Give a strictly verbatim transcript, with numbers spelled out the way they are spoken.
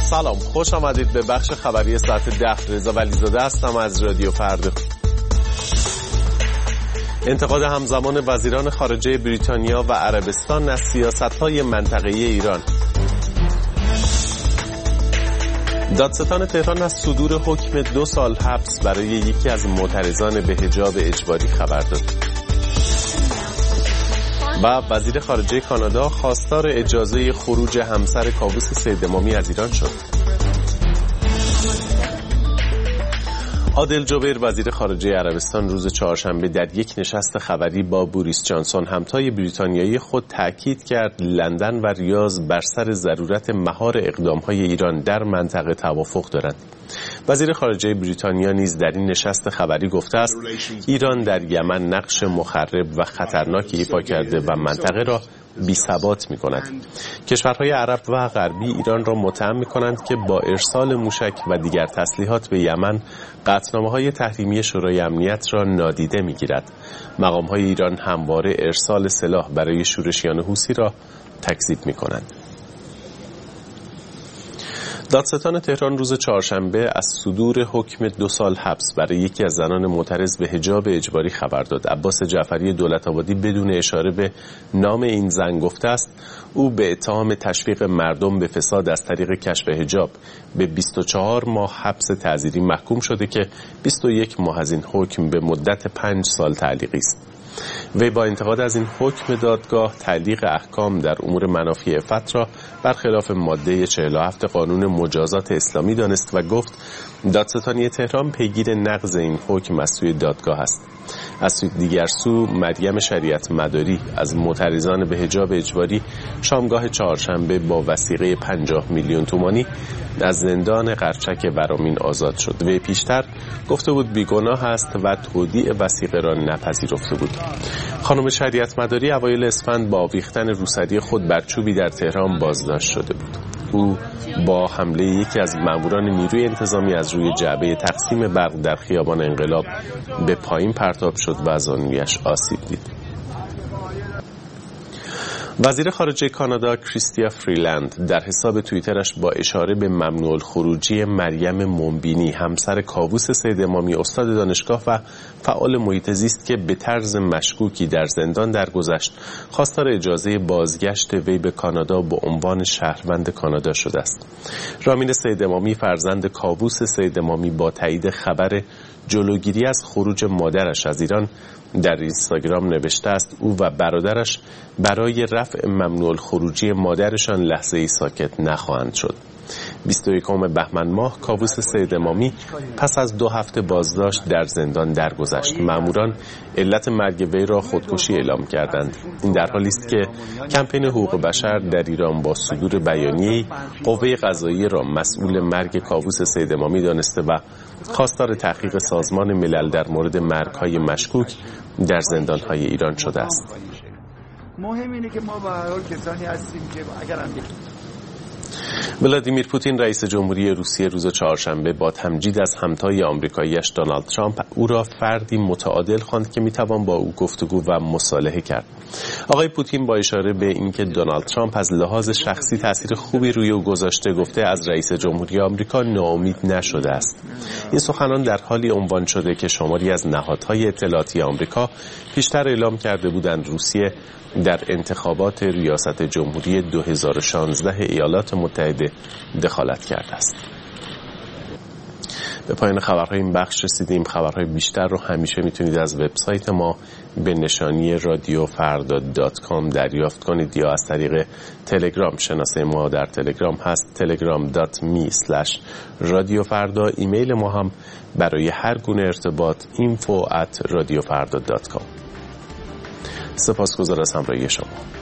سلام، خوش آمدید به بخش خبری ساعت ده. رضا ولیزاده هستم از رادیو فردا. انتقاد همزمان وزیران خارجه بریتانیا و عربستان از سیاست‌های منطقه‌ای ایران. دادستان تهران از صدور حکم دو سال حبس برای یکی از معترضان به حجاب اجباری خبر داد. و وزیر خارجه کانادا خواستار اجازه خروج همسر کاووس سید امامی از ایران شد. عادل جبیر وزیر خارجه عربستان روز چهارشنبه در یک نشست خبری با بوریس جانسون همتای بریتانیایی خود تأکید کرد لندن و ریاض بر سر ضرورت مهار اقدام‌های ایران در منطقه توافق دارند. وزیر خارجه بریتانیا نیز در این نشست خبری گفته است ایران در یمن نقش مخرب و خطرناکی ایفا کرده و منطقه را بی ثبات می کند. کشورهای عرب و غربی ایران را متهم می کنند که با ارسال موشک و دیگر تسلیحات به یمن قطعنامه‌های تحریمی شورای امنیت را نادیده می گیرد. مقام‌های ایران همواره ارسال سلاح برای شورشیان حوثی را تکذیب می کنند. دادستان تهران روز چهارشنبه از صدور حکم دو سال حبس برای یکی از زنان معترض به حجاب اجباری خبر داد. عباس جعفری دولت‌آبادی بدون اشاره به نام این زن گفته است او به اتهام تشویق مردم به فساد از طریق کشف حجاب به بیست و چهار ماه حبس تعزیری محکوم شده که بیست و یک ماه از این حکم به مدت پنج سال تعلیقی است. وی با انتقاد از این حکم دادگاه تعلیق احکام در امور منافی عفت را برخلاف ماده چهل و هفت قانون مجازات اسلامی دانست و گفت دادستانی تهران پیگیر نقض این حکم از سوی دادگاه است. از سوی دیگر سو مریم شریعت مداری از معترضان به حجاب اجباری شامگاه چهارشنبه با وثیقه پنجاه میلیون تومانی از زندان قرچک ورامین آزاد شد. وی پیشتر گفته بود بیگناه است و تودیع وثیقه را نپذیرفته بود. خانم شریعت مداری اوایل اسفند با آویختن روسری خود بر چوبی در تهران بازداشت شده بود. او با حمله یکی از ماموران نیروی انتظامی از روی جعبه تقسیم برق در خیابان انقلاب به پایین پرتاب شد و از زانویش آسیب دید. وزیر خارجه کانادا کریستیا فریلند در حساب توییترش با اشاره به ممنوع الخروجی مریم مومبینی همسر کاووس سید امامی استاد دانشگاه و فعال محیط زیست که به طرز مشکوکی در زندان درگذشت خواستار اجازه بازگشت وی به کانادا به عنوان شهروند کانادا شده است. رامین سید امامی فرزند کاووس سید امامی با تایید خبر جلوگیری از خروج مادرش از ایران در اینستاگرام نوشته است او و برادرش برای رفع ممنوع الخروجی مادرشان لحظه ای ساکت نخواهند شد. بیست و یکم بهمن ماه کاووس سید امامی پس از دو هفته بازداشت در زندان درگذشت. ماموران علت مرگ وی را خودکشی اعلام کردند. این در حالی است که کمپین حقوق بشر در ایران با صدور بیانیه‌ای قوه قضاییه را مسئول مرگ کاووس سید امامی دانسته و خواستار تحقیق سازمان ملل در مورد مرگ‌های مشکوک در زندان‌های ایران شده است. مهم اینه که ما به هر حال کسانی هستیم که اگر هم ولادیمیر پوتین رئیس جمهوری روسیه روز چهارشنبه با تمجید از همتای آمریکایی‌اش دونالد ترامپ او را فردی متعادل خواند که میتوان با او گفتگو و مصالحه کرد. آقای پوتین با اشاره به اینکه دونالد ترامپ از لحاظ شخصی تاثیر خوبی روی او گذاشته گفته از رئیس جمهوری آمریکا ناامید نشده است. این سخنان در حالی عنوان شده که شماری از نهادهای اطلاعاتی آمریکا پیشتر اعلام کرده بودند روسیه در انتخابات ریاست جمهوری دو هزار و شانزده ایالات متحده دخالت کرده است. به پایان خبرهای این بخش رسیدیم. خبرهای بیشتر رو همیشه میتونید از وبسایت ما به نشانی رادیو فردا دات کام دریافت کنید یا از طریق تلگرام. شناسه ما در تلگرام هست تلگرام دات می اسلش رادیو فردا. ایمیل ما هم برای هر گونه ارتباط اینفو ات رادیو فردا دات کام. سپاسگزار از همراهی شما.